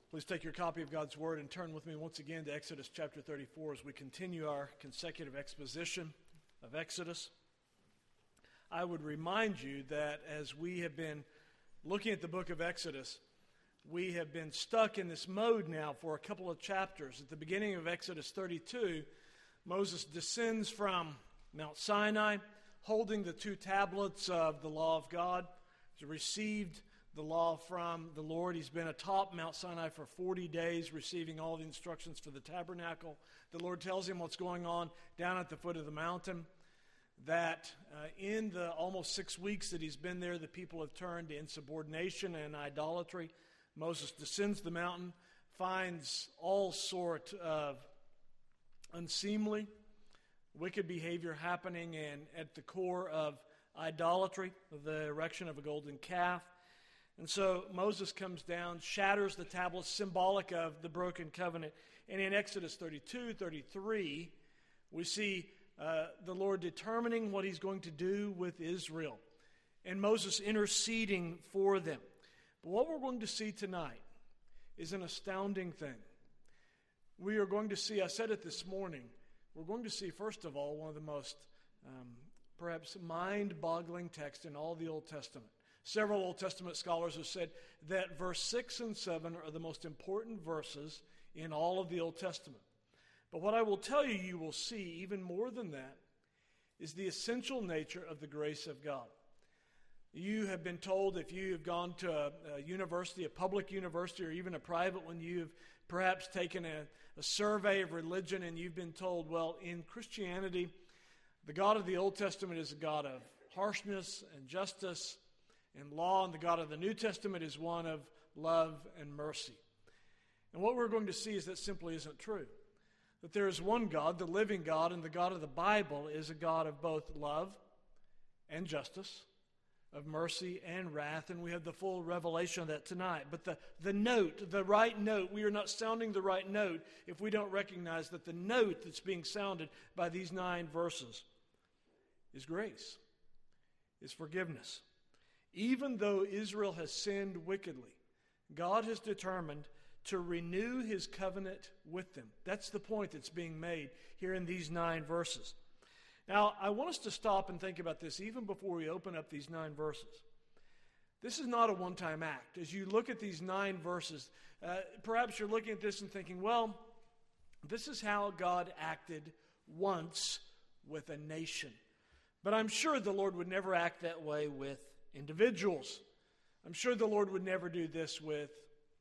Please take your copy of God's Word and turn with me once again to Exodus chapter 34 as we continue our consecutive exposition of Exodus. I would remind you that as we have been looking at the book of Exodus, we have been stuck in this mode now for a couple of chapters. At the beginning of Exodus 32, Moses descends from Mount Sinai, holding the two tablets of the law of God. He's received the law from the Lord. He's been atop Mount Sinai for 40 days, receiving all the instructions for the tabernacle. The Lord tells him what's going on down at the foot of the mountain, that in the almost 6 weeks that he's been there, the people have turned to insubordination and idolatry. Moses descends the mountain, finds all sort of unseemly, wicked behavior happening, and at the core of idolatry, the erection of a golden calf. And so Moses comes down, shatters the tablets, symbolic of the broken covenant. And in Exodus 32, 33, we see the Lord determining what he's going to do with Israel, and Moses interceding for them. But what we're going to see tonight is an astounding thing. We are going to see, I said it this morning, we're going to see, first of all, one of the most perhaps mind-boggling texts in all the Old Testament. Several Old Testament scholars have said that verse 6 and 7 are the most important verses in all of the Old Testament. But what I will tell you, you will see even more than that, is the essential nature of the grace of God. You have been told, if you have gone to a university, a public university, or even a private one, you've perhaps taken a survey of religion, and you've been told, well, in Christianity, the God of the Old Testament is a God of harshness and justice and law, and the God of the New Testament is one of love and mercy. And what we're going to see is that simply isn't true. That there is one God, the living God, and the God of the Bible is a God of both love and justice, of mercy and wrath, and we have the full revelation of that tonight. But the note, the right note, we are not sounding the right note if we don't recognize that the note that's being sounded by these 9 verses is grace, is forgiveness. Even though Israel has sinned wickedly, God has determined to renew his covenant with them. That's the point that's being made here in these 9 verses. Now, I want us to stop and think about this even before we open up these 9 verses. This is not a one-time act. As you look at these 9 verses, perhaps you're looking at this and thinking, well, this is how God acted once with a nation. But I'm sure the Lord would never act that way with individuals. I'm sure the Lord would never do this with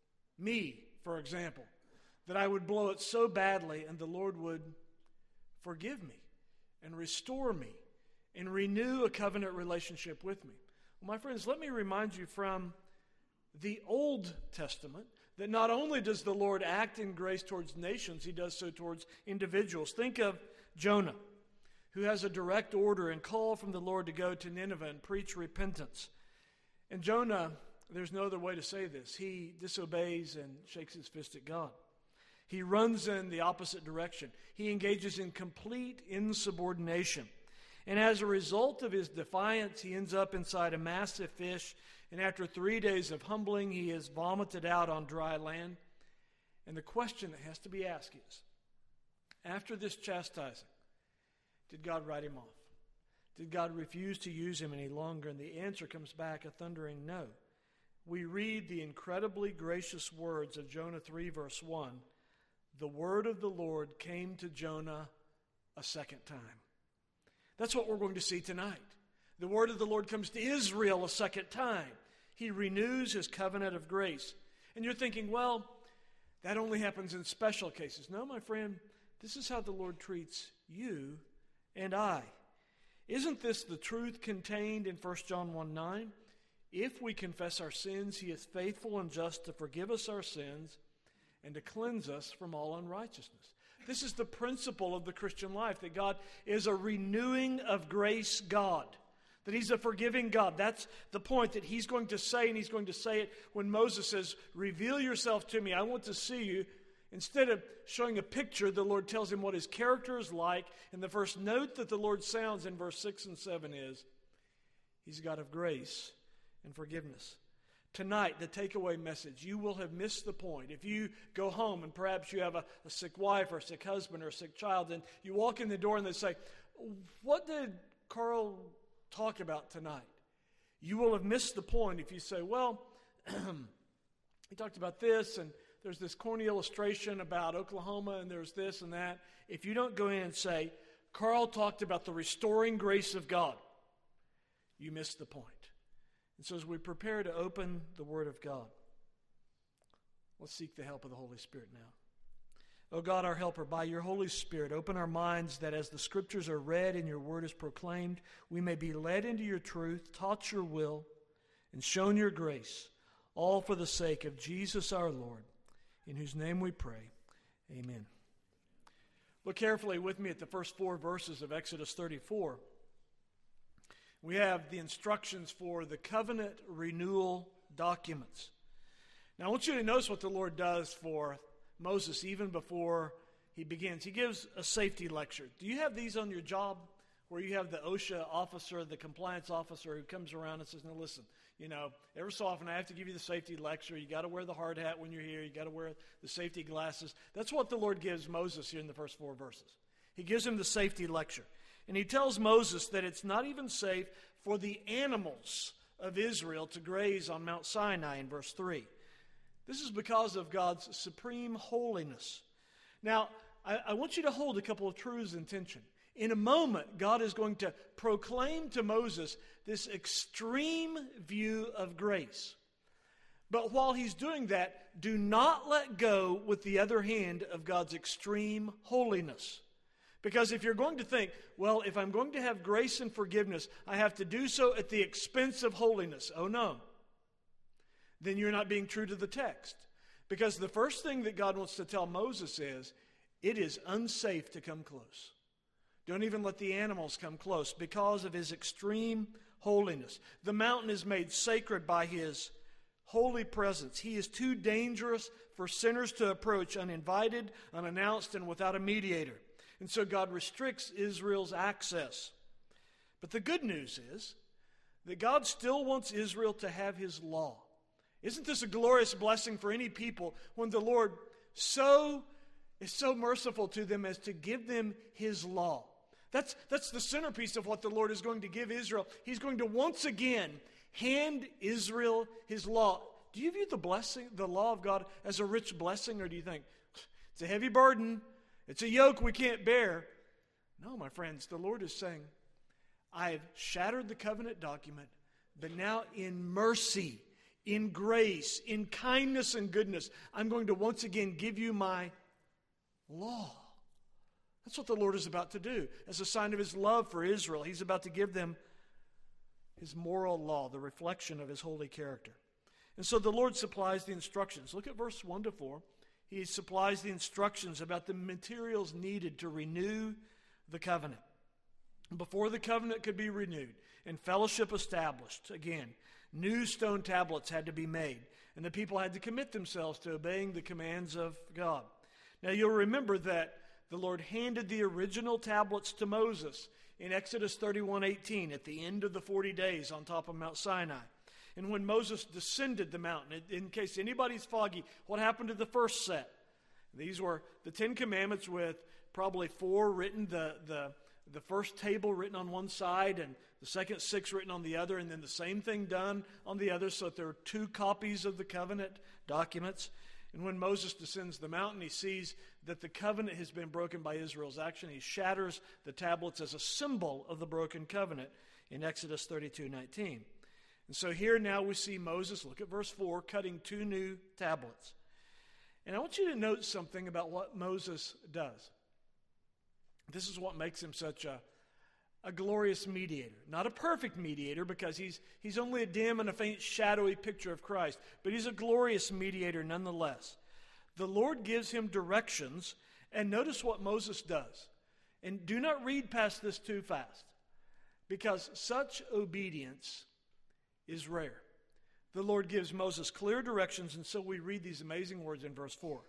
me, for example, that I would blow it so badly and the Lord would forgive me and restore me and renew a covenant relationship with me. Well, my friends, let me remind you from the Old Testament that not only does the Lord act in grace towards nations, he does so towards individuals. Think of Jonah, who has a direct order and call from the Lord to go to Nineveh and preach repentance. And Jonah, there's no other way to say this, he disobeys and shakes his fist at God. He runs in the opposite direction. He engages in complete insubordination. And as a result of his defiance, he ends up inside a massive fish. And after 3 days of humbling, he is vomited out on dry land. And the question that has to be asked is, after this chastising, did God write him off? Did God refuse to use him any longer? And the answer comes back a thundering no. We read the incredibly gracious words of Jonah 3, verse 1. The word of the Lord came to Jonah a second time. That's what we're going to see tonight. The word of the Lord comes to Israel a second time. He renews his covenant of grace. And you're thinking, well, that only happens in special cases. No, my friend, this is how the Lord treats you and I. Isn't this the truth contained in 1 John 1:9? If we confess our sins, he is faithful and just to forgive us our sins and to cleanse us from all unrighteousness. This is the principle of the Christian life, that God is a renewing of grace God, that he's a forgiving God. That's the point that he's going to say, and he's going to say it when Moses says, reveal yourself to me. I want to see you. Instead of showing a picture, the Lord tells him what his character is like. And the first note that the Lord sounds in verse 6 and 7 is, he's a God of grace and forgiveness. Tonight, the takeaway message, you will have missed the point. If you go home and perhaps you have a sick wife or a sick husband or a sick child, and you walk in the door and they say, what did Carl talk about tonight? You will have missed the point if you say, well, he talked about this, and there's this corny illustration about Oklahoma, and there's this and that. If you don't go in and say, Carl talked about the restoring grace of God, you missed the point. And so as we prepare to open the Word of God, let's seek the help of the Holy Spirit now. O God, our helper, by your Holy Spirit, open our minds that as the Scriptures are read and your Word is proclaimed, we may be led into your truth, taught your will, and shown your grace, all for the sake of Jesus our Lord, in whose name we pray. Amen. Look carefully with me at the first 4 verses of Exodus 34. We have the instructions for the covenant renewal documents. Now, I want you to notice what the Lord does for Moses even before he begins. He gives a safety lecture. Do you have these on your job where you have the OSHA officer, the compliance officer who comes around and says, no, listen, every so often I have to give you the safety lecture. You got to wear the hard hat when you're here. You got to wear the safety glasses. That's what the Lord gives Moses here in the first 4 verses. He gives him the safety lecture. And he tells Moses that it's not even safe for the animals of Israel to graze on Mount Sinai in verse 3. This is because of God's supreme holiness. Now, I want you to hold a couple of truths in tension. In a moment, God is going to proclaim to Moses this extreme view of grace. But while he's doing that, do not let go with the other hand of God's extreme holiness. Because if you're going to think, well, if I'm going to have grace and forgiveness, I have to do so at the expense of holiness. Oh, no. Then you're not being true to the text. Because the first thing that God wants to tell Moses is, it is unsafe to come close. Don't even let the animals come close because of his extreme holiness. The mountain is made sacred by his holy presence. He is too dangerous for sinners to approach uninvited, unannounced, and without a mediator. And so God restricts Israel's access. But the good news is that God still wants Israel to have his law. Isn't this a glorious blessing for any people when the Lord is so merciful to them as to give them his law? That's the centerpiece of what the Lord is going to give Israel. He's going to once again hand Israel his law. Do you view the law of God, as a rich blessing, or do you think it's a heavy burden? It's a yoke we can't bear. No, my friends, the Lord is saying, I've shattered the covenant document, but now in mercy, in grace, in kindness and goodness, I'm going to once again give you my law. That's what the Lord is about to do. As a sign of his love for Israel, he's about to give them his moral law, the reflection of his holy character. And so the Lord supplies the instructions. Look at verse 1 to 4. He supplies the instructions about the materials needed to renew the covenant. Before the covenant could be renewed and fellowship established, again, new stone tablets had to be made, and the people had to commit themselves to obeying the commands of God. Now you'll remember that the Lord handed the original tablets to Moses in Exodus 31:18 at the end of the 40 days on top of Mount Sinai. And when Moses descended the mountain, in case anybody's foggy, what happened to the first set? These were the 10 Commandments with probably 4 written, the first table written on one side and the second 6 written on the other, and then the same thing done on the other, so that there are 2 copies of the covenant documents. And when Moses descends the mountain, he sees that the covenant has been broken by Israel's action. He shatters the tablets as a symbol of the broken covenant in Exodus 32:19. And so here now we see Moses, look at verse 4, cutting 2 new tablets. And I want you to note something about what Moses does. This is what makes him such a glorious mediator. Not a perfect mediator, because he's only a dim and a faint shadowy picture of Christ, but he's a glorious mediator nonetheless. The Lord gives him directions, and notice what Moses does. And do not read past this too fast, because such obedience is rare. The Lord gives Moses clear directions, and so we read these amazing words in verse 4.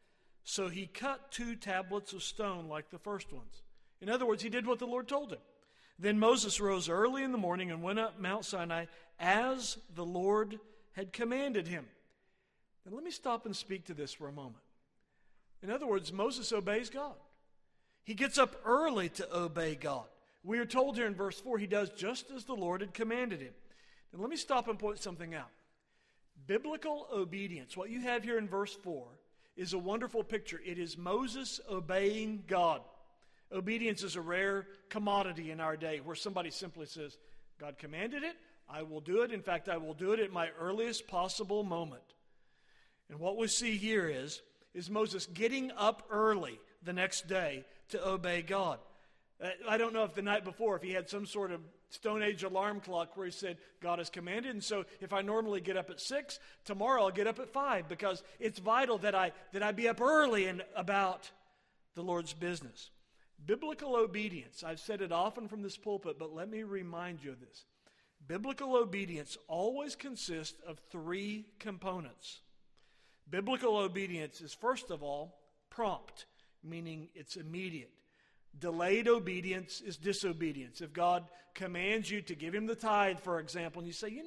So he cut 2 tablets of stone like the first ones. In other words, he did what the Lord told him. Then Moses rose early in the morning and went up Mount Sinai as the Lord had commanded him. Now let me stop and speak to this for a moment. In other words, Moses obeys God. He gets up early to obey God. We are told here in verse 4, he does just as the Lord had commanded him. Now let me stop and point something out. Biblical obedience, what you have here in verse 4, is a wonderful picture. It is Moses obeying God. Obedience is a rare commodity in our day where somebody simply says, God commanded it, I will do it. In fact, I will do it at my earliest possible moment. And what we see here is Moses getting up early the next day to obey God. I don't know if the night before, if he had some sort of Stone Age alarm clock where he said, God has commanded, and so if I normally get up at 6, tomorrow I'll get up at 5 because it's vital that I be up early and about the Lord's business. Biblical obedience, I've said it often from this pulpit, but let me remind you of this. Biblical obedience always consists of 3 components. Biblical obedience is, first of all, prompt, meaning it's immediate. Delayed obedience is disobedience. If God commands you to give him the tithe, for example, and you say,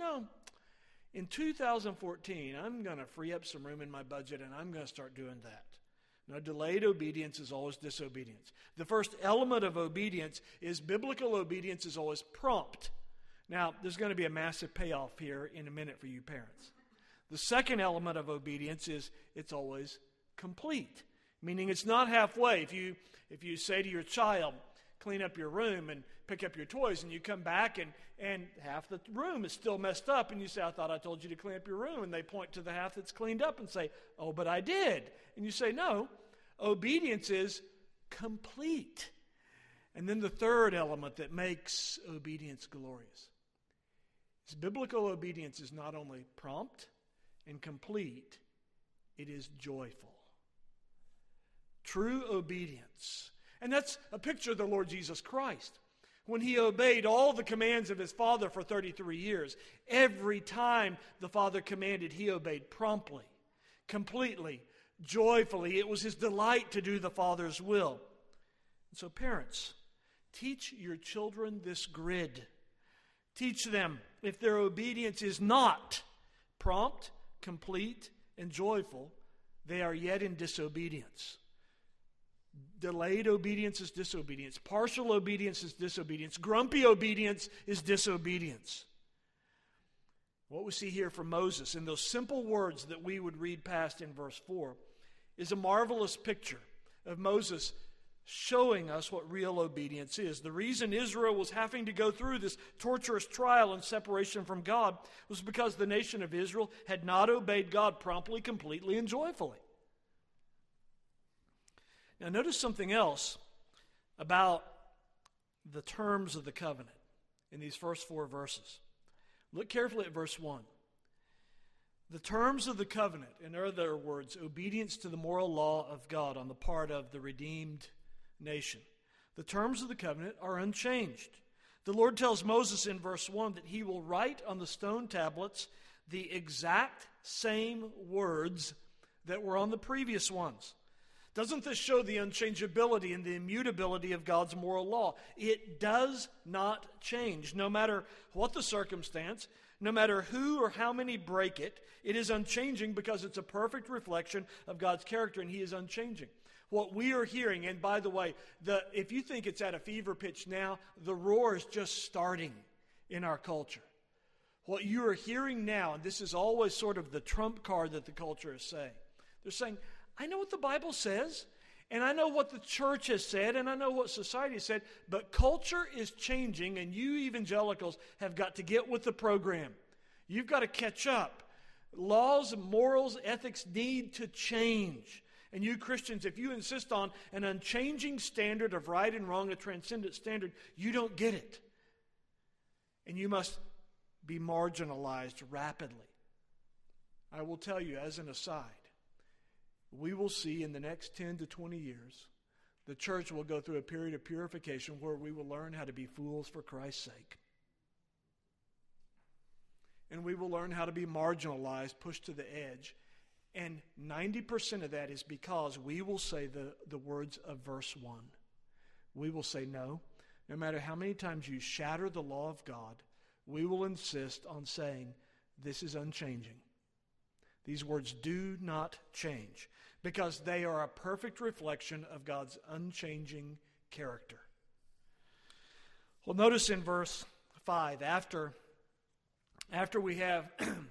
in 2014, I'm going to free up some room in my budget and I'm going to start doing that. No, delayed obedience is always disobedience. The first element of obedience is biblical obedience is always prompt. Now, there's going to be a massive payoff here in a minute for you parents. The second element of obedience is it's always complete, meaning it's not halfway. If you say to your child, clean up your room and pick up your toys, and you come back and half the room is still messed up, and you say, I thought I told you to clean up your room, and they point to the half that's cleaned up and say, oh, but I did. And you say, no, obedience is complete. And then the third element that makes obedience glorious is biblical obedience is not only prompt and complete, it is joyful. True obedience. And that's a picture of the Lord Jesus Christ. When he obeyed all the commands of his Father for 33 years, every time the Father commanded, he obeyed promptly, completely, joyfully. It was his delight to do the Father's will. And so parents, teach your children this grid. Teach them if their obedience is not prompt, complete, and joyful, they are yet in disobedience. Delayed obedience is disobedience. Partial obedience is disobedience. Grumpy obedience is disobedience. What we see here from Moses in those simple words that we would read past in verse 4 is a marvelous picture of Moses showing us what real obedience is. The reason Israel was having to go through this torturous trial and separation from God was because the nation of Israel had not obeyed God promptly, completely, and joyfully. Now notice something else about the terms of the covenant in these first 4 verses. Look carefully at verse 1. The terms of the covenant, in other words, obedience to the moral law of God on the part of the redeemed nation. The terms of the covenant are unchanged. The Lord tells Moses in verse 1 that he will write on the stone tablets the exact same words that were on the previous ones. Doesn't this show the unchangeability and the immutability of God's moral law? It does not change. No matter what the circumstance, no matter who or how many break it, it is unchanging because it's a perfect reflection of God's character, and he is unchanging. What we are hearing, and by the way, if you think it's at a fever pitch now, the roar is just starting in our culture. What you are hearing now, and this is always sort of the trump card that the culture is saying, they're saying, I know what the Bible says, and I know what the church has said, and I know what society has said, but culture is changing, and you evangelicals have got to get with the program. You've got to catch up. Laws, morals, ethics need to change. And you Christians, if you insist on an unchanging standard of right and wrong, a transcendent standard, you don't get it. And you must be marginalized rapidly. I will tell you, as an aside, we will see in the next 10 to 20 years, the church will go through a period of purification where we will learn how to be fools for Christ's sake. And we will learn how to be marginalized, pushed to the edge. And 90% of that is because we will say the words of verse 1. We will say, no matter how many times you shatter the law of God, we will insist on saying, this is unchanging. These words do not change because they are a perfect reflection of God's unchanging character. Well, notice in verse 5, after we have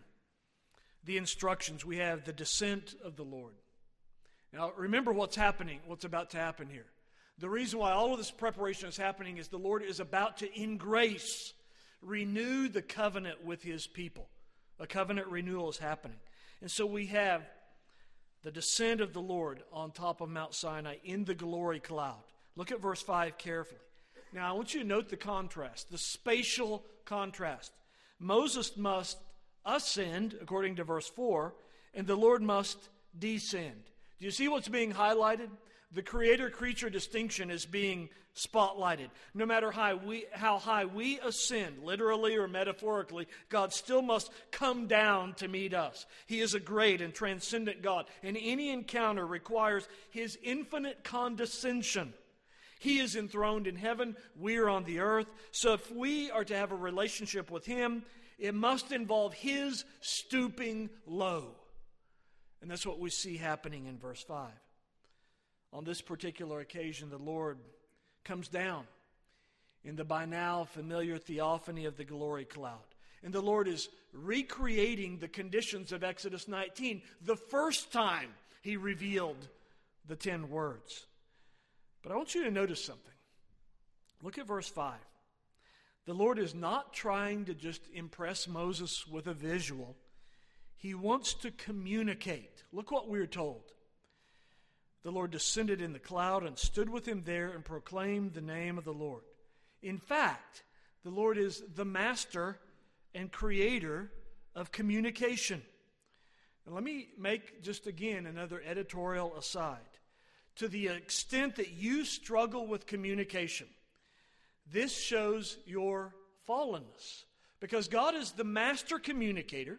the instructions, we have the descent of the Lord. Now, remember what's happening, what's about to happen here. The reason why all of this preparation is happening is the Lord is about to, in grace, renew the covenant with His people. A covenant renewal is happening. And so we have the descent of the Lord on top of Mount Sinai in the glory cloud. Look at verse 5 carefully. Now, I want you to note the contrast, the spatial contrast. Moses must ascend, according to verse 4, and the Lord must descend. Do you see what's being highlighted? The creator-creature distinction is being spotlighted. No matter how high we ascend, literally or metaphorically, God still must come down to meet us. He is a great and transcendent God, and any encounter requires His infinite condescension. He is enthroned in heaven, we are on the earth. So if we are to have a relationship with Him, it must involve His stooping low. And that's what we see happening in verse 5. On this particular occasion, the Lord comes down in the by now familiar theophany of the glory cloud. And the Lord is recreating the conditions of Exodus 19, the first time He revealed the 10 words. But I want you to notice something. Look at verse 5. The Lord is not trying to just impress Moses with a visual. He wants to communicate. Look what we're told. The Lord descended in the cloud and stood with him there and proclaimed the name of the Lord. In fact, the Lord is the master and creator of communication. Now, let me make just again another editorial aside. To the extent that you struggle with communication, this shows your fallenness. Because God is the master communicator,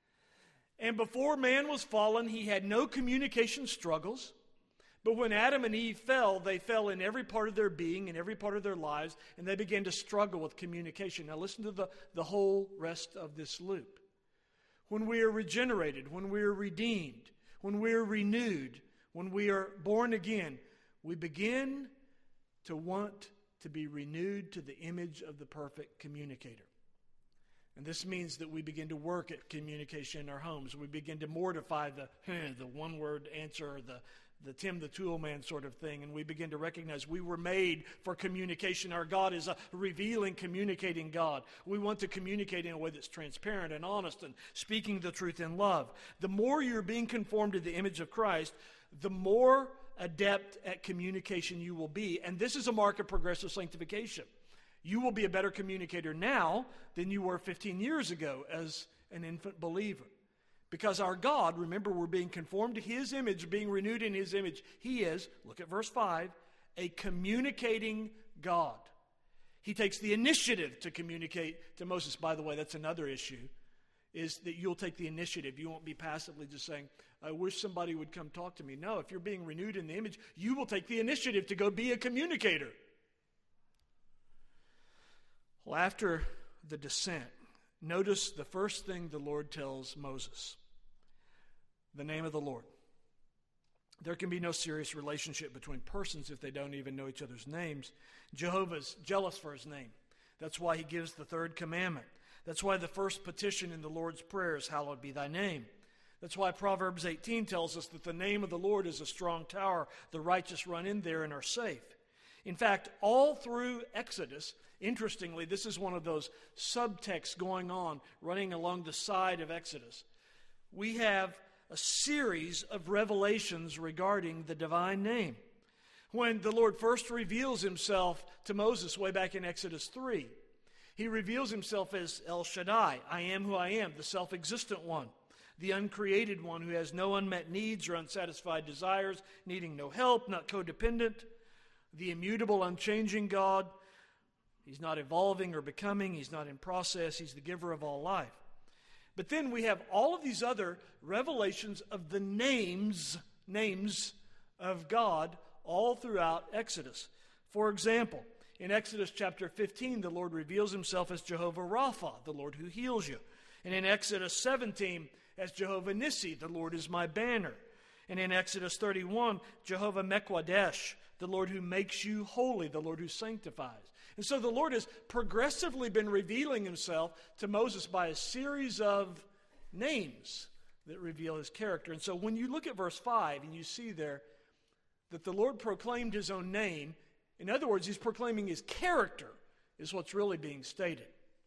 and before man was fallen, he had no communication struggles. But when Adam and Eve fell, they fell in every part of their being, in every part of their lives, and they began to struggle with communication. Now listen to the whole rest of this loop. When we are regenerated, when we are redeemed, when we are renewed, when we are born again, we begin to want to be renewed to the image of the perfect communicator. And this means that we begin to work at communication in our homes. We begin to mortify the one-word answer, or the Tim the Tool Man sort of thing, and we begin to recognize we were made for communication. Our God is a revealing, communicating God. We want to communicate in a way that's transparent and honest and speaking the truth in love. The more you're being conformed to the image of Christ, the more adept at communication you will be. And this is a mark of progressive sanctification. You will be a better communicator now than you were 15 years ago as an infant believer. Because our God, remember, we're being conformed to His image, being renewed in His image. He is, look at verse 5, a communicating God. He takes the initiative to communicate to Moses. By the way, that's another issue, is that you'll take the initiative. You won't be passively just saying, I wish somebody would come talk to me. No, if you're being renewed in the image, you will take the initiative to go be a communicator. Well, after the descent, notice the first thing the Lord tells Moses. The name of the Lord. There can be no serious relationship between persons if they don't even know each other's names. Jehovah's jealous for His name. That's why He gives the third commandment. That's why the first petition in the Lord's Prayer is, hallowed be thy name. That's why Proverbs 18 tells us that the name of the Lord is a strong tower. The righteous run in there and are safe. In fact, all through Exodus, interestingly, this is one of those subtexts going on, running along the side of Exodus. We have a series of revelations regarding the divine name. When the Lord first reveals Himself to Moses way back in Exodus 3, He reveals Himself as El Shaddai, I am who I am, the self-existent one, the uncreated one who has no unmet needs or unsatisfied desires, needing no help, not codependent, the immutable, unchanging God. He's not evolving or becoming. He's not in process. He's the giver of all life. But then we have all of these other revelations of the names of God all throughout Exodus. For example, in Exodus chapter 15, the Lord reveals Himself as Jehovah Rapha, the Lord who heals you. And in Exodus 17, as Jehovah Nissi, the Lord is my banner. And in Exodus 31, Jehovah Mekwadesh, the Lord who makes you holy, the Lord who sanctifies. And so the Lord has progressively been revealing himself to Moses by a series of names that reveal his character. And so when you look at verse 5 and you see there that the Lord proclaimed his own name, in other words, he's proclaiming his character, is what's really being stated.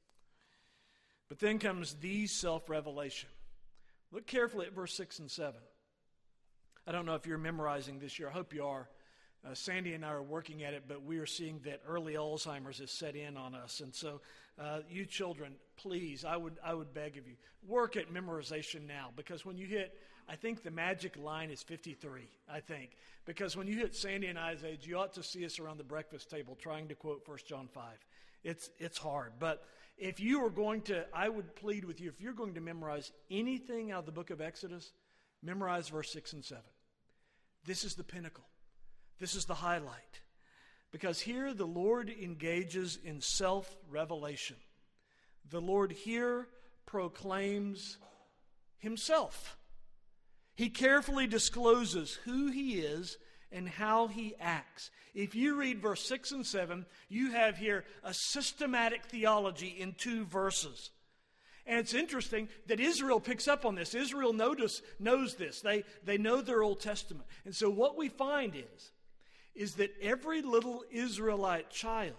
But then comes the self-revelation. Look carefully at verse 6 and 7. I don't know if you're memorizing this year. I hope you are. Sandy and I are working at it, but we are seeing that early Alzheimer's has set in on us. And so you children, please, I would beg of you, work at memorization now. Because when you hit, I think the magic line is 53, I think. Because when you hit Sandy and I's age, you ought to see us around the breakfast table trying to quote 1 John 5. It's hard. But if you are going to, I would plead with you, if you're going to memorize anything out of the book of Exodus, memorize verse 6 and 7. This is the pinnacle. This is the highlight. Because here the Lord engages in self-revelation. The Lord here proclaims himself. He carefully discloses who he is and how he acts. If you read verse 6 and 7, you have here a systematic theology in 2 verses. And it's interesting that Israel picks up on this. Israel knows this. They know their Old Testament. And so what we find is that every little Israelite child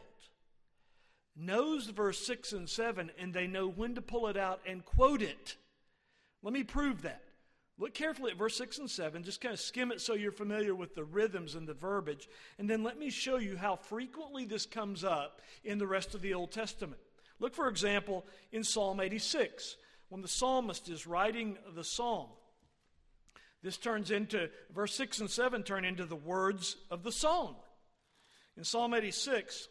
knows verse 6 and 7, and they know when to pull it out and quote it. Let me prove that. Look carefully at verse 6 and 7. Just kind of skim it so you're familiar with the rhythms and the verbiage. And then let me show you how frequently this comes up in the rest of the Old Testament. Look, for example, in Psalm 86, when the psalmist is writing the psalm. This turns into, verse 6 and 7 turn into the words of the song. In Psalm 86,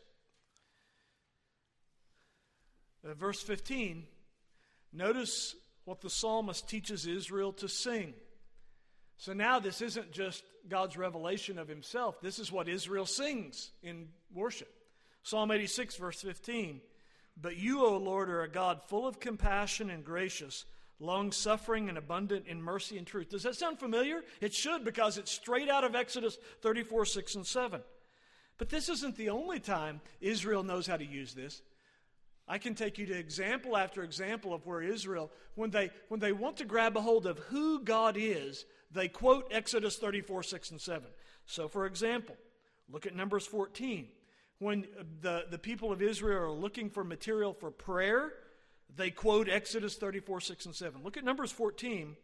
verse 15, notice what the psalmist teaches Israel to sing. So now this isn't just God's revelation of himself. This is what Israel sings in worship. Psalm 86, verse 15. But you, O Lord, are a God full of compassion and gracious, long-suffering and abundant in mercy and truth. Does that sound familiar? It should, because it's straight out of Exodus 34, 6 and 7. But this isn't the only time Israel knows how to use this. I can take you to example after example of where Israel, when they want to grab a hold of who God is, they quote Exodus 34, 6 and 7. So, for example, look at Numbers 14. When the people of Israel are looking for material for prayer, they quote Exodus 34, 6 and 7. Look at Numbers 14.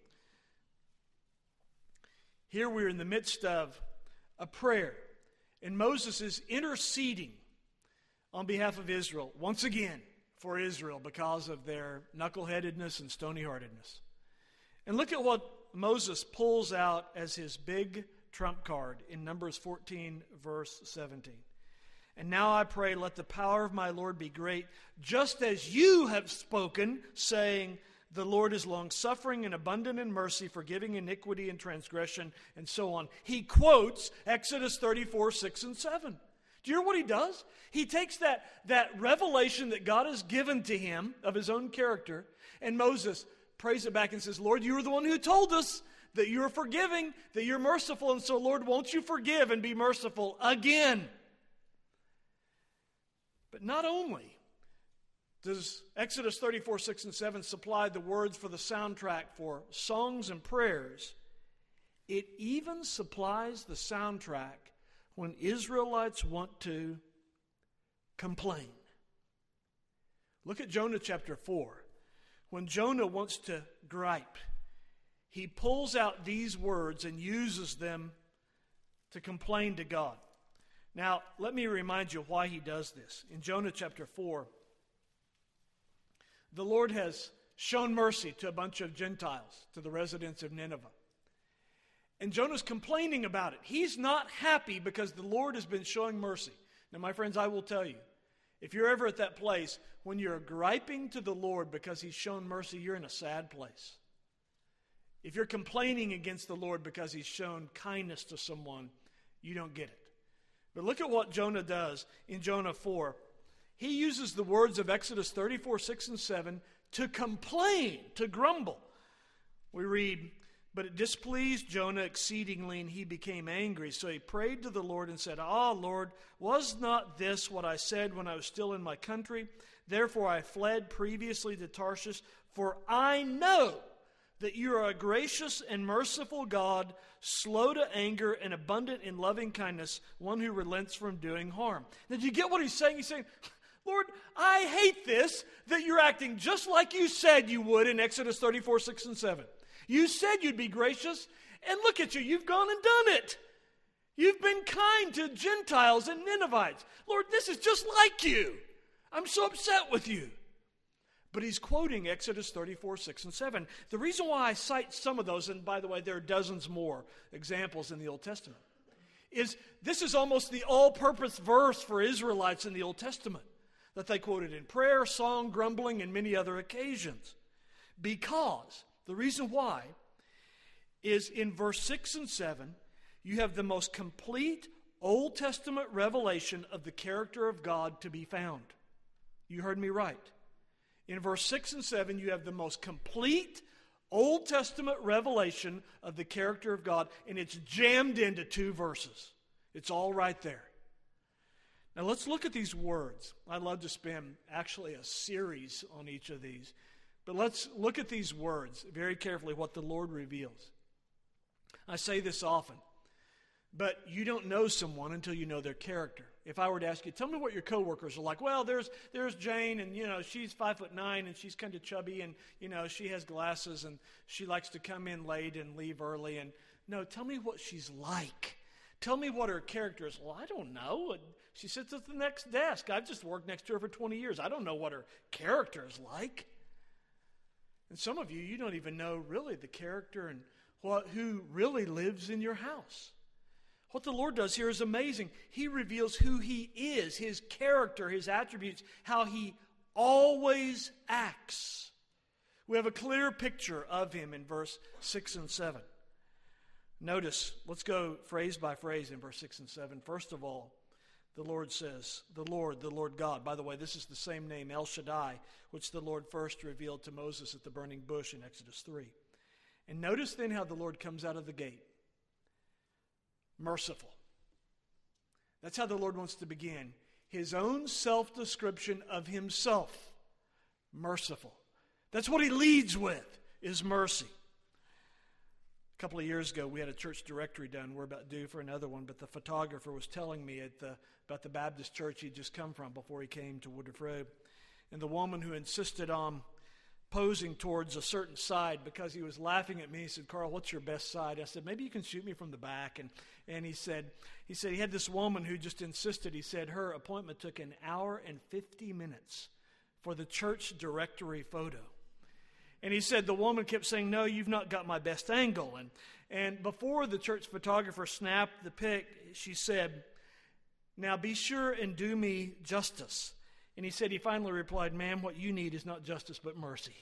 Here we're in the midst of a prayer, and Moses is interceding on behalf of Israel, once again, for Israel because of their knuckleheadedness and stony-heartedness. And look at what Moses pulls out as his big trump card in Numbers 14, verse 17. And now I pray, let the power of my Lord be great, just as you have spoken, saying, the Lord is long-suffering and abundant in mercy, forgiving iniquity and transgression, and so on. He quotes Exodus 34, 6 and 7. Do you hear what he does? He takes that revelation that God has given to him of his own character, and Moses prays it back and says, Lord, you are the one who told us that you are forgiving, that you're merciful, and so, Lord, won't you forgive and be merciful again? But not only does Exodus 34, 6 and 7 supply the words for the soundtrack for songs and prayers, it even supplies the soundtrack when Israelites want to complain. Look at Jonah chapter 4. When Jonah wants to gripe, he pulls out these words and uses them to complain to God. Now, let me remind you why he does this. In Jonah chapter 4, the Lord has shown mercy to a bunch of Gentiles, to the residents of Nineveh. And Jonah's complaining about it. He's not happy because the Lord has been showing mercy. Now, my friends, I will tell you, if you're ever at that place, when you're griping to the Lord because he's shown mercy, you're in a sad place. If you're complaining against the Lord because he's shown kindness to someone, you don't get it. But look at what Jonah does in Jonah 4. He uses the words of Exodus 34, 6 and 7 to complain, to grumble. We read, "But it displeased Jonah exceedingly, and he became angry. So he prayed to the Lord and said, 'Ah, Lord, was not this what I said when I was still in my country? Therefore I fled previously to Tarshish, for I know that you are a gracious and merciful God, slow to anger and abundant in loving kindness, one who relents from doing harm.'" Now, do you get what he's saying? He's saying, "Lord, I hate this, that you're acting just like you said you would in Exodus 34, 6, and 7. You said you'd be gracious, and look at you. You've gone and done it. You've been kind to Gentiles and Ninevites. Lord, this is just like you. I'm so upset with you." But he's quoting Exodus 34, 6, and 7. The reason why I cite some of those, and by the way, there are dozens more examples in the Old Testament, is this is almost the all-purpose verse for Israelites in the Old Testament that they quoted in prayer, song, grumbling, and many other occasions. Because the reason why is in verse 6 and 7, you have the most complete Old Testament revelation of the character of God to be found. You heard me right. In verse 6 and 7, you have the most complete Old Testament revelation of the character of God, and it's jammed into 2 verses. It's all right there. Now let's look at these words. I'd love to spend actually a series on each of these. But let's look at these words very carefully, what the Lord reveals. I say this often, but you don't know someone until you know their character. If I were to ask you, tell me what your coworkers are like. Well, there's Jane, and she's 5'9", and she's kind of chubby, and she has glasses, and she likes to come in late and leave early. And no, tell me what she's like. Tell me what her character is. Well, I don't know. She sits at the next desk. I've just worked next to her for 20 years. I don't know what her character is like. And some of you don't even know really the character and who really lives in your house. What the Lord does here is amazing. He reveals who He is, His character, His attributes, how He always acts. We have a clear picture of Him in verse 6 and 7. Notice, let's go phrase by phrase in verse 6 and 7. First of all, the Lord says, the Lord God. By the way, this is the same name, El Shaddai, which the Lord first revealed to Moses at the burning bush in Exodus 3. And notice then how the Lord comes out of the gate. Merciful. That's how the Lord wants to begin. His own self-description of Himself. Merciful. That's what He leads with, is mercy. A couple of years ago, we had a church directory done. We're about due for another one, but the photographer was telling me about the Baptist church he'd just come from before he came to Woodruff Road. And the woman who insisted on posing towards a certain side, because he was laughing at me, he said, "Carl, what's your best side?" I said, "Maybe you can shoot me from the back." And he said he had this woman who just insisted. He said her appointment took 1 hour and 50 minutes for the church directory photo. And he said the woman kept saying, "No, you've not got my best angle." And before the church photographer snapped the pic, she said, "Now be sure and do me justice." And he said, he finally replied, "Ma'am, what you need is not justice but mercy."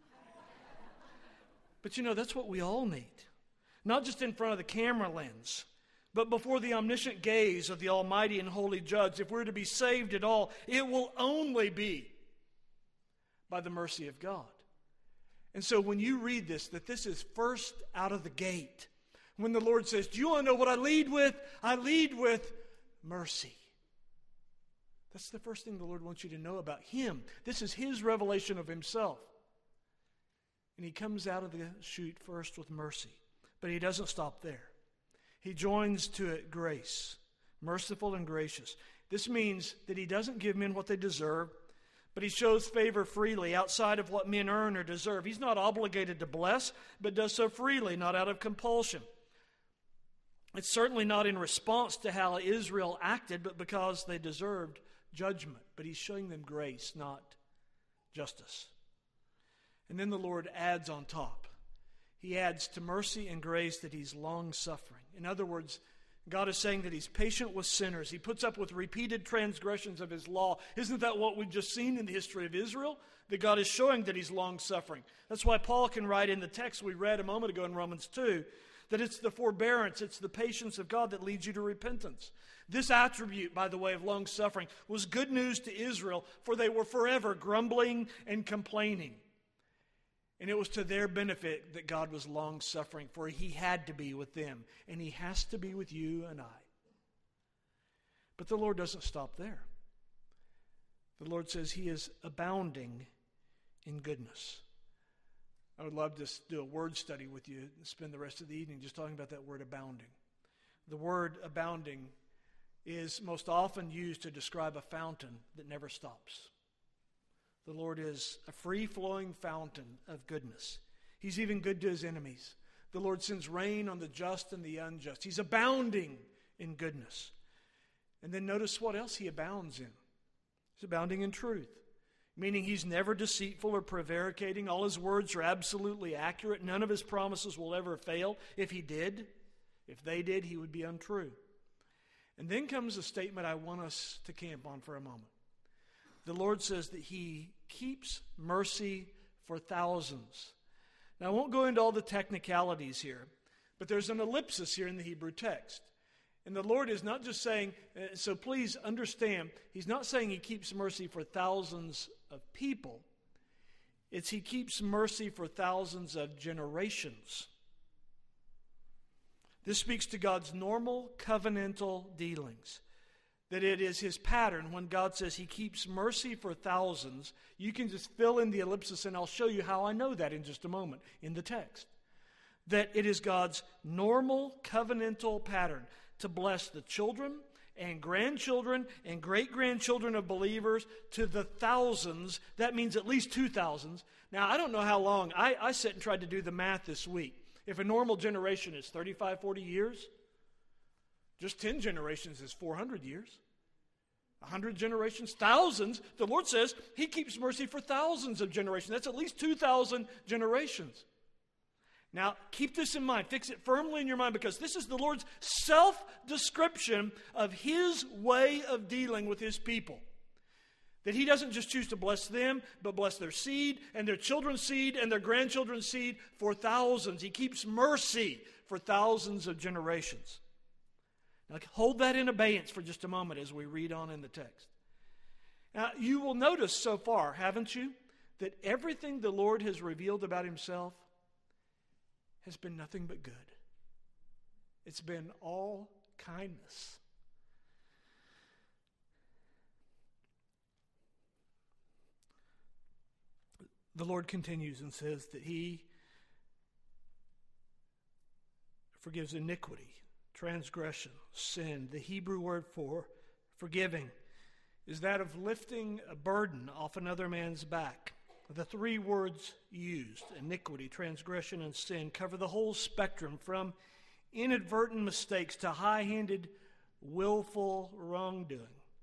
But that's what we all need. Not just in front of the camera lens, but before the omniscient gaze of the almighty and holy judge. If we're to be saved at all, it will only be by the mercy of God. And so when you read this, that this is first out of the gate. When the Lord says, "Do you want to know what I lead with? I lead with mercy." That's the first thing the Lord wants you to know about Him. This is His revelation of Himself. And He comes out of the chute first with mercy. But He doesn't stop there. He joins to it grace, merciful and gracious. This means that He doesn't give men what they deserve, but He shows favor freely outside of what men earn or deserve. He's not obligated to bless, but does so freely, not out of compulsion. It's certainly not in response to how Israel acted, but because they deserved judgment. But He's showing them grace, not justice. And then the Lord adds on top. He adds to mercy and grace that He's long-suffering. In other words, God is saying that He's patient with sinners. He puts up with repeated transgressions of His law. Isn't that what we've just seen in the history of Israel? That God is showing that He's long-suffering. That's why Paul can write in the text we read a moment ago in Romans 2, that it's the forbearance, it's the patience of God that leads you to repentance. This attribute, by the way, of long-suffering was good news to Israel, for they were forever grumbling and complaining. And it was to their benefit that God was long-suffering, for he had to be with them, and he has to be with you and I. But the Lord doesn't stop there. The Lord says he is abounding in goodness. I would love to do a word study with you and spend the rest of the evening just talking about that word abounding. The word abounding is most often used to describe a fountain that never stops. The Lord is a free-flowing fountain of goodness. He's even good to his enemies. The Lord sends rain on the just and the unjust. He's abounding in goodness. And then notice what else he abounds in. He's abounding in truth, meaning he's never deceitful or prevaricating. All his words are absolutely accurate. None of his promises will ever fail. If they did, he would be untrue. And then comes a statement I want us to camp on for a moment. The Lord says that he keeps mercy for thousands. Now, I won't go into all the technicalities here, but there's an ellipsis here in the Hebrew text. And the Lord is not just saying, so please understand, he's not saying he keeps mercy for thousands of people. It's he keeps mercy for thousands of generations. This speaks to God's normal covenantal dealings. That it is his pattern when God says he keeps mercy for thousands. You can just fill in the ellipsis, and I'll show you how I know that in just a moment in the text. That it is God's normal covenantal pattern to bless the children and grandchildren and great-grandchildren of believers to the thousands. That means at least 2,000. Now, I don't know how long. I sat and tried to do the math this week. If a normal generation is 35, 40 years, just 10 generations is 400 years. 100 generations, thousands. The Lord says he keeps mercy for thousands of generations. That's at least 2,000 generations. Now, keep this in mind. Fix it firmly in your mind, because this is the Lord's self-description of his way of dealing with his people. That he doesn't just choose to bless them, but bless their seed and their children's seed and their grandchildren's seed for thousands. He keeps mercy for thousands of generations. Now, hold that in abeyance for just a moment as we read on in the text. Now, you will notice so far, haven't you, that everything the Lord has revealed about himself has been nothing but good. It's been all kindness. The Lord continues and says that he forgives iniquity, transgression, sin. The Hebrew word for forgiving is that of lifting a burden off another man's back. The three words used, iniquity, transgression, and sin, cover the whole spectrum from inadvertent mistakes to high-handed, willful wrongdoing.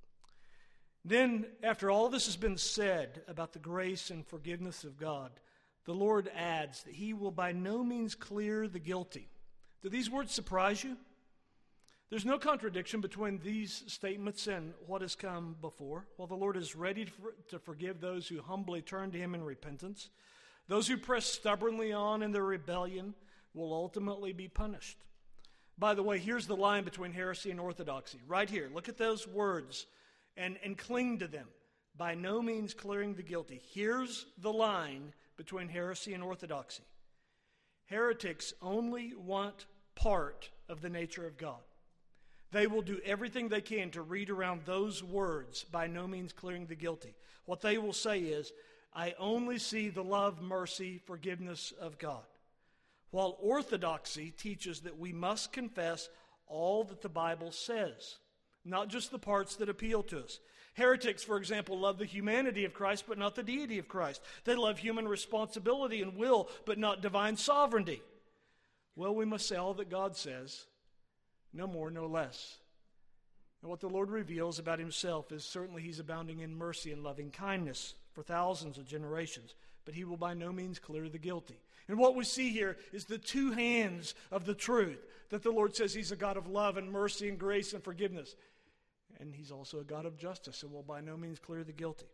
Then, after all this has been said about the grace and forgiveness of God, the Lord adds that he will by no means clear the guilty. Do these words surprise you? There's no contradiction between these statements and what has come before. While the Lord is ready to forgive those who humbly turn to him in repentance, those who press stubbornly on in their rebellion will ultimately be punished. By the way, here's the line between heresy and orthodoxy. Right here. Look at those words and cling to them. By no means clearing the guilty. Here's the line between heresy and orthodoxy. Heretics only want part of the nature of God. They will do everything they can to read around those words, by no means clearing the guilty. What they will say is, I only see the love, mercy, forgiveness of God. While orthodoxy teaches that we must confess all that the Bible says, not just the parts that appeal to us. Heretics, for example, love the humanity of Christ, but not the deity of Christ. They love human responsibility and will, but not divine sovereignty. Well, we must say all that God says, no more, no less. And what the Lord reveals about himself is certainly he's abounding in mercy and loving kindness for thousands of generations, but he will by no means clear the guilty. And what we see here is the two hands of the truth, that the Lord says he's a God of love and mercy and grace and forgiveness. And he's also a God of justice and will by no means clear the guilty.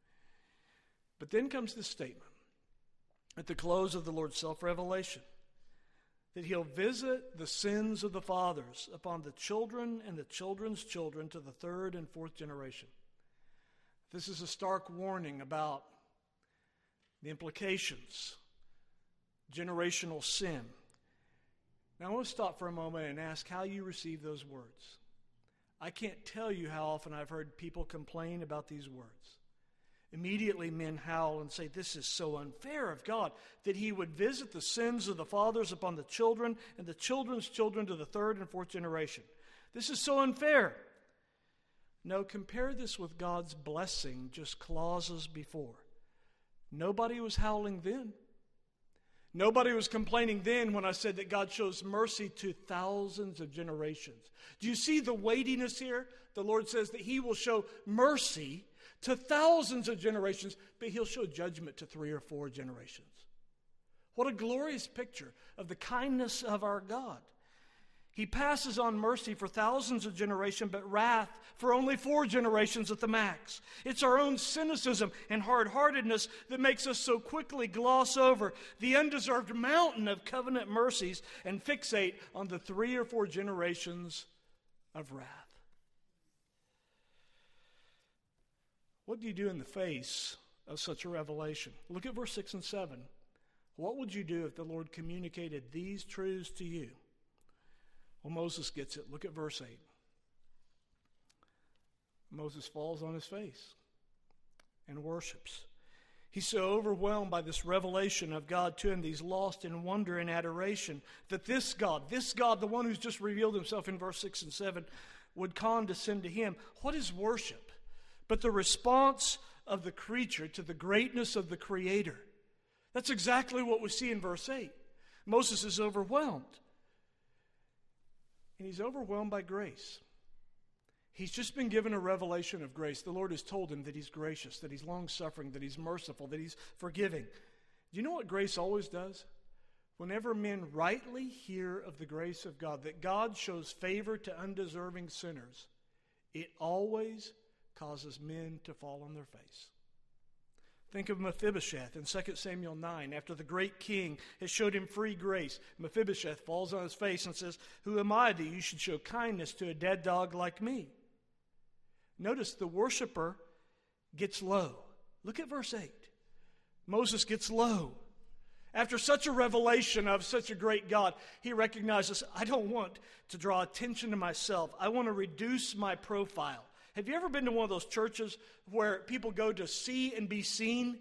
But then comes this statement at the close of the Lord's self-revelation, that he'll visit the sins of the fathers upon the children and the children's children to the third and fourth generation. This is a stark warning about the implications generational sin. Now I want to stop for a moment and ask how you receive those words. I can't tell you how often I've heard people complain about these words. Immediately men howl and say, this is so unfair of God, that he would visit the sins of the fathers upon the children and the children's children to the third and fourth generation. This is so unfair. No, compare this with God's blessing just clauses before. Nobody was howling then. Nobody was complaining then when I said that God shows mercy to thousands of generations. Do you see the weightiness here? The Lord says that he will show mercy to thousands of generations, but he'll show judgment to 3 or 4 generations. What a glorious picture of the kindness of our God. He passes on mercy for thousands of generations, but wrath for only 4 generations at the max. It's our own cynicism and hard-heartedness that makes us so quickly gloss over the undeserved mountain of covenant mercies and fixate on the 3 or 4 generations of wrath. What do you do in the face of such a revelation? Look at verse 6 and 7. What would you do if the Lord communicated these truths to you? Well, Moses gets it. Look at verse 8. Moses falls on his face and worships. He's so overwhelmed by this revelation of God to him that he's lost in wonder and adoration that this God, the one who's just revealed himself in verse 6 and 7, would condescend to him. What is worship but the response of the creature to the greatness of the Creator? That's exactly what we see in verse 8. Moses is overwhelmed. And he's overwhelmed by grace. He's just been given a revelation of grace. The Lord has told him that he's gracious, that he's long-suffering, that he's merciful, that he's forgiving. Do you know what grace always does? Whenever men rightly hear of the grace of God, that God shows favor to undeserving sinners, it always causes men to fall on their face. Think of Mephibosheth in 2 Samuel 9. After the great king has showed him free grace, Mephibosheth falls on his face and says, "Who am I that you should show kindness to a dead dog like me?" Notice the worshiper gets low. Look at verse 8. Moses gets low. After such a revelation of such a great God, he recognizes, I don't want to draw attention to myself. I want to reduce my profile. Have you ever been to one of those churches where people go to see and be seen?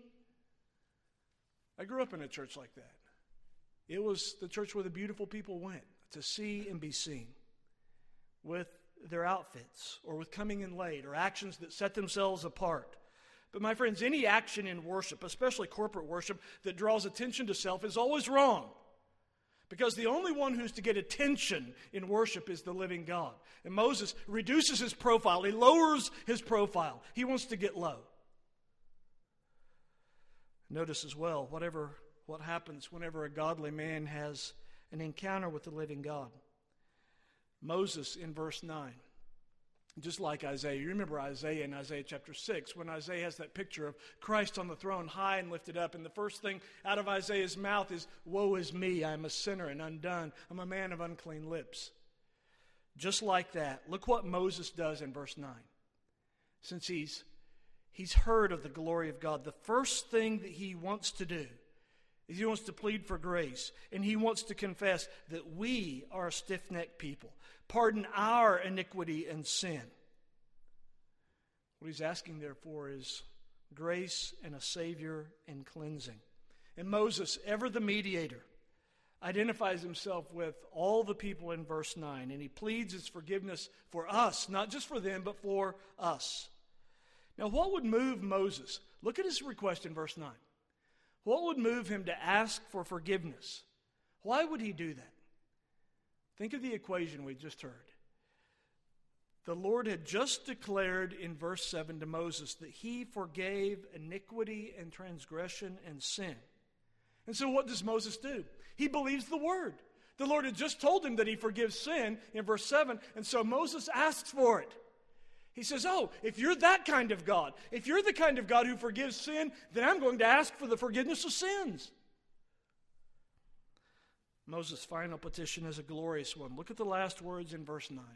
I grew up in a church like that. It was the church where the beautiful people went to see and be seen with their outfits or with coming in late or actions that set themselves apart. But my friends, any action in worship, especially corporate worship, that draws attention to self is always wrong. Because the only one who's to get attention in worship is the living God. And Moses reduces his profile. He lowers his profile. He wants to get low. Notice as well, what happens whenever a godly man has an encounter with the living God. Moses in verse 9, just like Isaiah. You remember Isaiah in Isaiah chapter 6, when Isaiah has that picture of Christ on the throne, high and lifted up. And the first thing out of Isaiah's mouth is, "Woe is me, I am a sinner and undone. I'm a man of unclean lips." Just like that, look what Moses does in verse 9. Since he's heard of the glory of God, the first thing that he wants to do is he wants to plead for grace. And he wants to confess that we are a stiff-necked people. Pardon our iniquity and sin. What he's asking, therefore, is grace and a Savior and cleansing. And Moses, ever the mediator, identifies himself with all the people in verse 9. And he pleads his forgiveness for us, not just for them, but for us. Now, what would move Moses? Look at his request in verse 9. What would move him to ask for forgiveness? Why would he do that? Think of the equation we just heard. The Lord had just declared in verse 7 to Moses that he forgave iniquity and transgression and sin. And so what does Moses do? He believes the word. The Lord had just told him that he forgives sin in verse 7, and so Moses asks for it. He says, if you're that kind of God, if you're the kind of God who forgives sin, then I'm going to ask for the forgiveness of sins. Moses' final petition is a glorious one. Look at the last words in verse 9.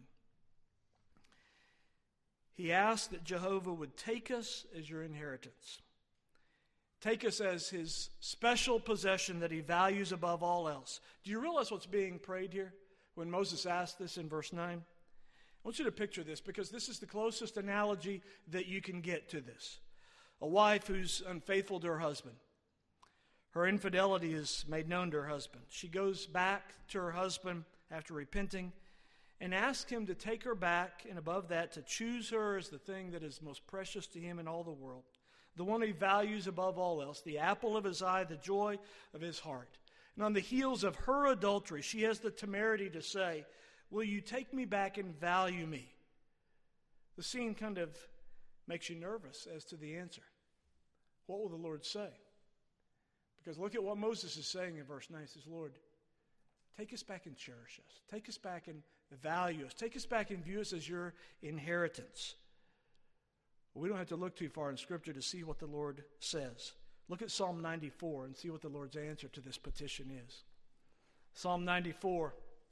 He asked that Jehovah would take us as your inheritance. take us as his special possession that he values above all else. Do you realize what's being prayed here when Moses asked this in verse 9? I want you to picture this because this is the closest analogy that you can get to this. A wife who's unfaithful to her husband. Her infidelity is made known to her husband. She goes back to her husband after repenting and asks him to take her back, and above that, to choose her as the thing that is most precious to him in all the world, the one he values above all else, the apple of his eye, the joy of his heart. And on the heels of her adultery, she has the temerity to say, will you take me back and value me? The scene kind of makes you nervous as to the answer. What will the Lord say? Because look at what Moses is saying in verse 9. He says, Lord, take us back and cherish us. Take us back and value us. Take us back and view us as your inheritance. We don't have to look too far in Scripture to see what the Lord says. Look at Psalm 94 and see what the Lord's answer to this petition is. Psalm 94,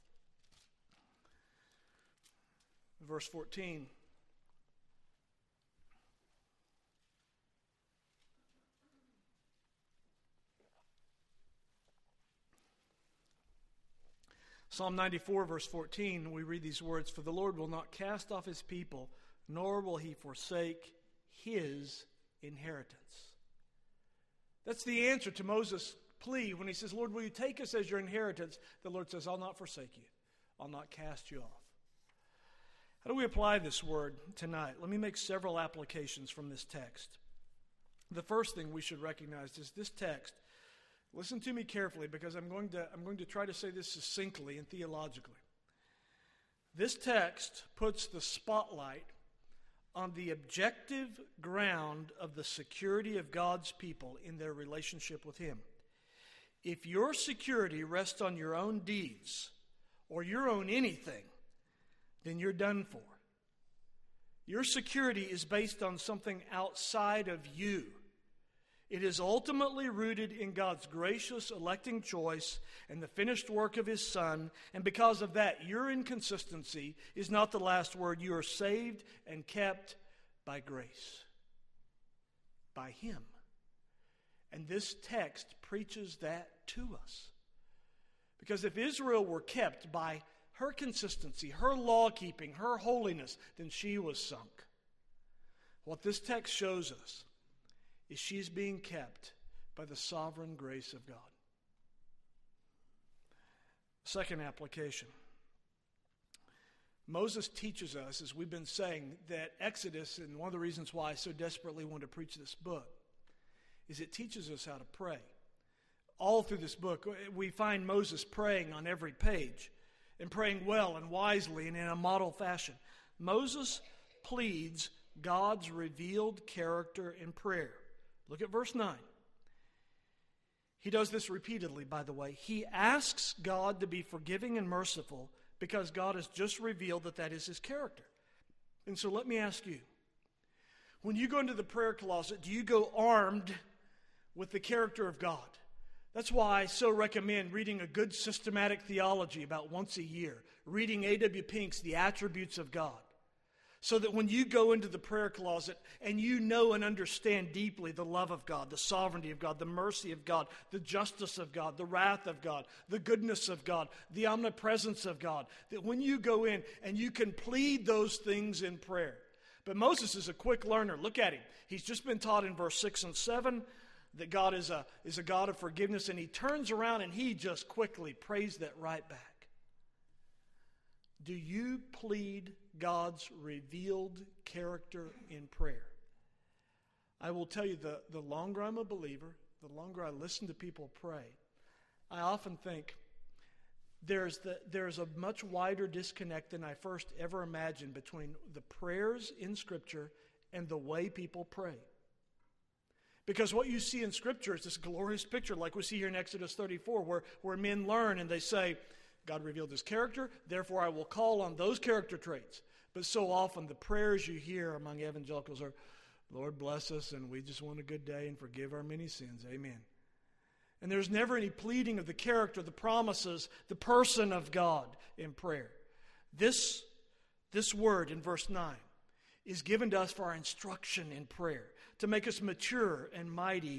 verse 14. Psalm 94, verse 14, we read these words, for the Lord will not cast off his people, nor will he forsake his inheritance. That's the answer to Moses' plea when he says, Lord, will you take us as your inheritance? The Lord says, I'll not forsake you. I'll not cast you off. How do we apply this word tonight? Let me make several applications from this text. The first thing we should recognize is this text. Listen to me carefully because I'm going to try to say this succinctly and theologically. This text puts the spotlight on the objective ground of the security of God's people in their relationship with Him. If your security rests on your own deeds or your own anything, then you're done for. Your security is based on something outside of you. It is ultimately rooted in God's gracious electing choice and the finished work of His Son, and because of that, your inconsistency is not the last word. You are saved and kept by grace, by Him. And this text preaches that to us. Because if Israel were kept by her consistency, her law-keeping, her holiness, then she was sunk. What this text shows us is she's being kept by the sovereign grace of God. Second application. Moses teaches us, as we've been saying, that Exodus, and one of the reasons why I so desperately want to preach this book, is it teaches us how to pray. All through this book, we find Moses praying on every page, and praying well and wisely and in a model fashion. Moses pleads God's revealed character in prayer. Look at verse 9. He does this repeatedly, by the way. He asks God to be forgiving and merciful because God has just revealed that that is His character. And so let me ask you, when you go into the prayer closet, do you go armed with the character of God? That's why I so recommend reading a good systematic theology about once a year, reading A.W. Pink's The Attributes of God, so that when you go into the prayer closet and you know and understand deeply the love of God, the sovereignty of God, the mercy of God, the justice of God, the wrath of God, the goodness of God, the omnipresence of God, that when you go in and you can plead those things in prayer. But Moses is a quick learner. Look at him. He's just been taught in verse 6 and 7 that God is a God of forgiveness, and he turns around and he just quickly prays that right back. Do you plead God's revealed character in prayer? I will tell you, the longer I'm a believer, the longer I listen to people pray, I often think there's a much wider disconnect than I first ever imagined between the prayers in Scripture and the way people pray. Because what you see in Scripture is this glorious picture like we see here in Exodus 34 where men learn and they say, God revealed His character, therefore I will call on those character traits. But so often the prayers you hear among evangelicals are, Lord bless us and we just want a good day and forgive our many sins. Amen. And there's never any pleading of the character, the promises, the person of God in prayer. This word in verse 9 is given to us for our instruction in prayer, to make us mature and mighty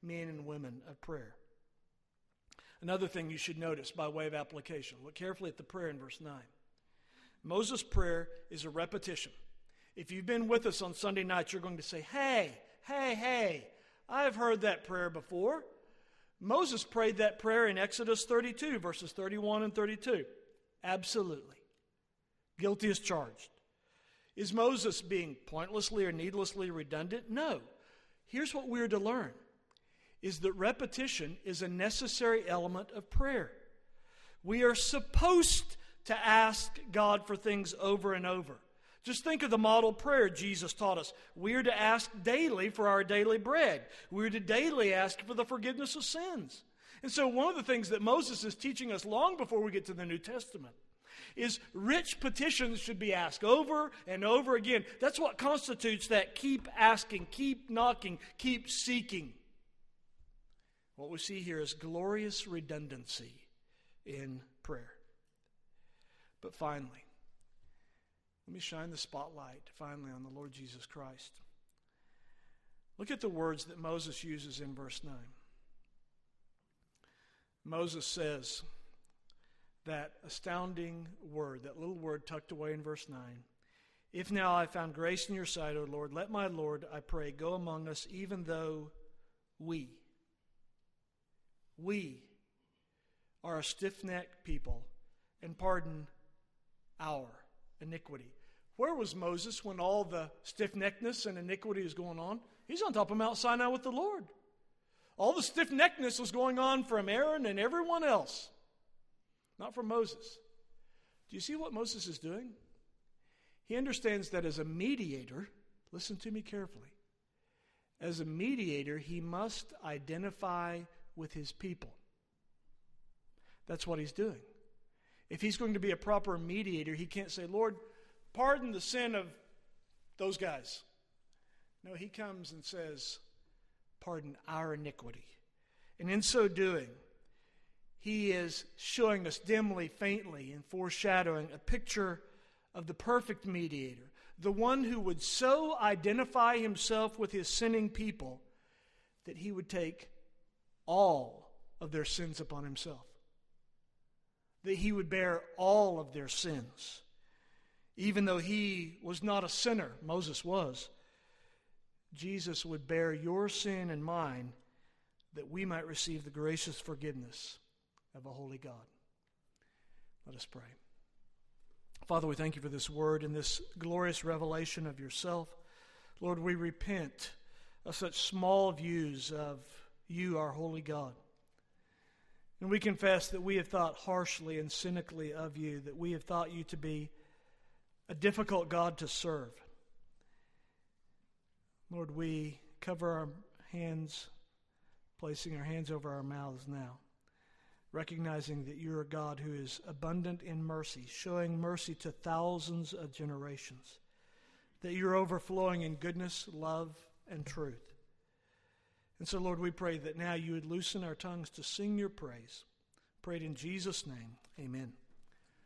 men and women of prayer. Another thing you should notice by way of application, look carefully at the prayer in verse 9. Moses' prayer is a repetition. If you've been with us on Sunday nights, you're going to say, hey, I've heard that prayer before. Moses prayed that prayer in Exodus 32, verses 31 and 32. Absolutely. Guilty as charged. Is Moses being pointlessly or needlessly redundant? No. Here's what we're to learn, is that repetition is a necessary element of prayer. We are supposed to ask God for things over and over. Just think of the model prayer Jesus taught us. We're to ask daily for our daily bread. We're to daily ask for the forgiveness of sins. And so one of the things that Moses is teaching us long before we get to the New Testament is rich petitions should be asked over and over again. That's what constitutes that keep asking, keep knocking, keep seeking. What we see here is glorious redundancy in prayer. But finally, let me shine the spotlight finally on the Lord Jesus Christ. Look at the words that Moses uses in verse 9. Moses says that astounding word, that little word tucked away in verse 9. If now I found grace in your sight, O Lord, let my Lord, I pray, go among us, even though we are a stiff-necked people, and pardon our iniquity. Where was Moses when all the stiff-neckedness and iniquity is going on? He's on top of Mount Sinai with the Lord. All the stiff-neckedness was going on from Aaron and everyone else, not from Moses. Do you see what Moses is doing? He understands that as a mediator, listen to me carefully, as a mediator, he must identify with his people. That's what he's doing. If he's going to be a proper mediator, he can't say, Lord, pardon the sin of those guys. No, he comes and says, pardon our iniquity. And in so doing, he is showing us dimly, faintly, and foreshadowing a picture of the perfect mediator, the one who would so identify himself with his sinning people that he would take all of their sins upon himself. That he would bear all of their sins. Even though he was not a sinner, Moses was, Jesus would bear your sin and mine that we might receive the gracious forgiveness of a holy God. Let us pray. Father, we thank you for this word and this glorious revelation of yourself. Lord, we repent of such small views of you, our holy God. And we confess that we have thought harshly and cynically of you, that we have thought you to be a difficult God to serve. Lord, we cover our hands, placing our hands over our mouths now, recognizing that you're a God who is abundant in mercy, showing mercy to thousands of generations, that you're overflowing in goodness, love, and truth. And so, Lord, we pray that now you would loosen our tongues to sing your praise. Pray it in Jesus' name. Amen.